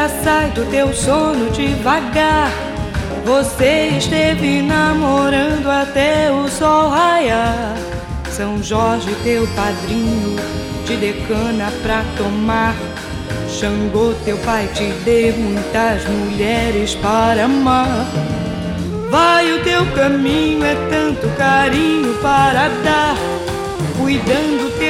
já sai do teu sono devagar. Você esteve namorando até o sol raiar. São Jorge, teu padrinho, te dê cana pra tomar. Xangô, teu pai, te dê muitas mulheres para amar. Vai o teu caminho, é tanto carinho para dar, cuidando teu